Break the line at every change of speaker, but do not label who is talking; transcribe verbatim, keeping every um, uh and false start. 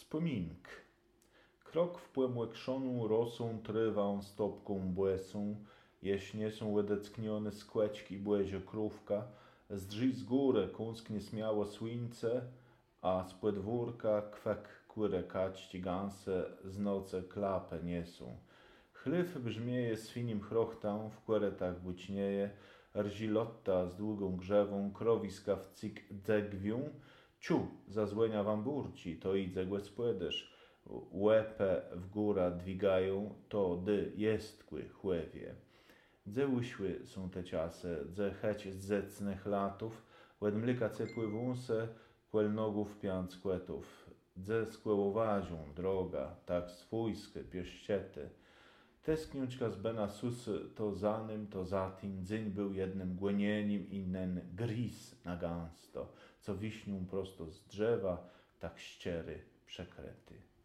Wspomink. Krok w płemłekszonu rosą trywą stopką błesą, jeśnie są łedecknione skłeczki błezio krówka, z drzwi z górę kunsknie śmiało słońce, a z podwórka kwek kłyreka ściganse z noce klapę niesą. Chlyf brzmieje swinim chrochtą, w kweretach bućnieje, rzilotta z długą grzewą, krowiska w cik dzegwią, ciu, zazłenia wam burci, to i dzegłe spłedesz, łepę w góra dwigają, to dy jestkły chłewie. Dze uśły są te ciase, dze cheć z zecnych latów, łed mlyka cepły wąse, kłel nogów piąc kłetów, dze skłełowazią droga, tak swójskie pieściety. Teskniuczka z Bena susy to za nym, to za tym, dzyń był jednym głenieniem, innen gris na gęsto, co wiśnią prosto z drzewa, tak ściery przekrety.